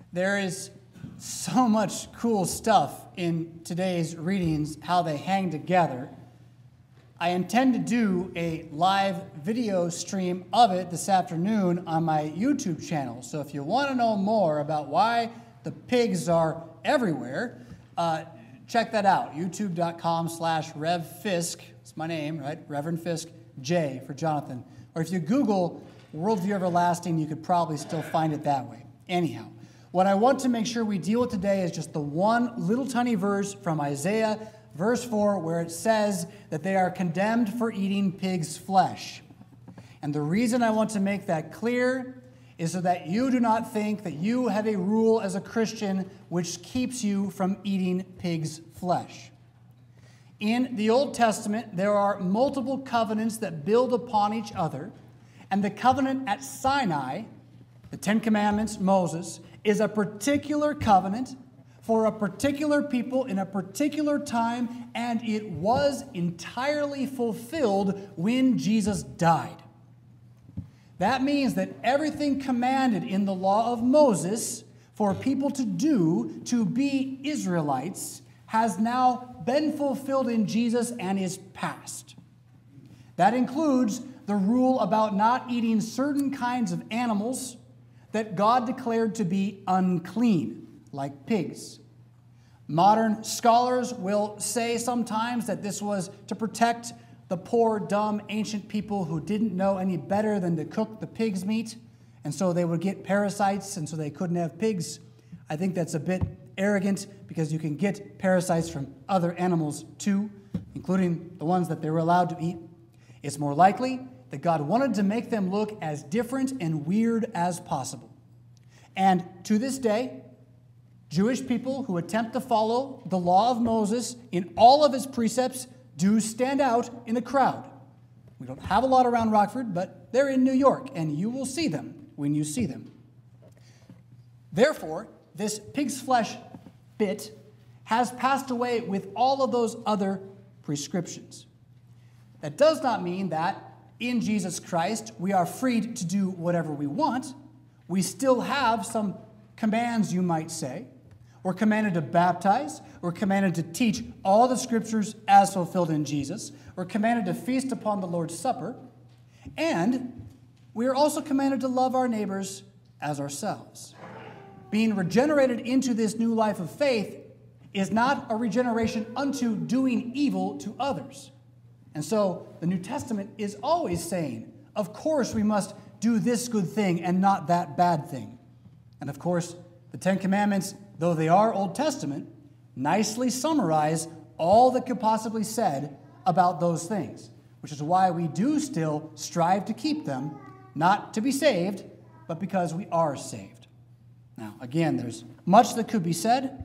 There is so much cool stuff in today's readings, how they hang together. I intend to do a live video stream of it this afternoon on my YouTube channel. So if you want to know more about why the pigs are everywhere, check that out. youtube.com/RevFisk. It's my name, right? Reverend Fisk, J for Jonathan. Or if you Google Worldview Everlasting, you could probably still find it that way. Anyhow, what I want to make sure we deal with today is just the one little tiny verse from Isaiah, verse 4, where it says that they are condemned for eating pig's flesh. And the reason I want to make that clear is so that you do not think that you have a rule as a Christian which keeps you from eating pig's flesh. In the Old Testament, there are multiple covenants that build upon each other, and the covenant at Sinai, the Ten Commandments, Moses, is a particular covenant for a particular people in a particular time, and it was entirely fulfilled when Jesus died. That means that everything commanded in the law of Moses for people to do to be Israelites has now been fulfilled in Jesus and is past. That includes the rule about not eating certain kinds of animals that God declared to be unclean, like pigs. Modern scholars will say sometimes that this was to protect the poor, dumb, ancient people who didn't know any better than to cook the pig's meat, and so they would get parasites, and so they couldn't have pigs. I think that's a bit arrogant because you can get parasites from other animals too, including the ones that they were allowed to eat. It's more likely that God wanted to make them look as different and weird as possible. And to this day, Jewish people who attempt to follow the law of Moses in all of its precepts do stand out in the crowd. We don't have a lot around Rockford, but they're in New York, and you will see them when you see them. Therefore, this pig's flesh bit has passed away with all of those other prescriptions. That does not mean that in Jesus Christ we are freed to do whatever we want. We still have some commands, you might say. We're commanded to baptize. We're commanded to teach all the scriptures as fulfilled in Jesus. We're commanded to feast upon the Lord's Supper. And we are also commanded to love our neighbors as ourselves. Being regenerated into this new life of faith is not a regeneration unto doing evil to others. And so the New Testament is always saying, of course we must do this good thing and not that bad thing. And of course, the Ten Commandments, though they are Old Testament, nicely summarize all that could possibly be said about those things, which is why we do still strive to keep them, not to be saved, but because we are saved. Now, again, there's much that could be said,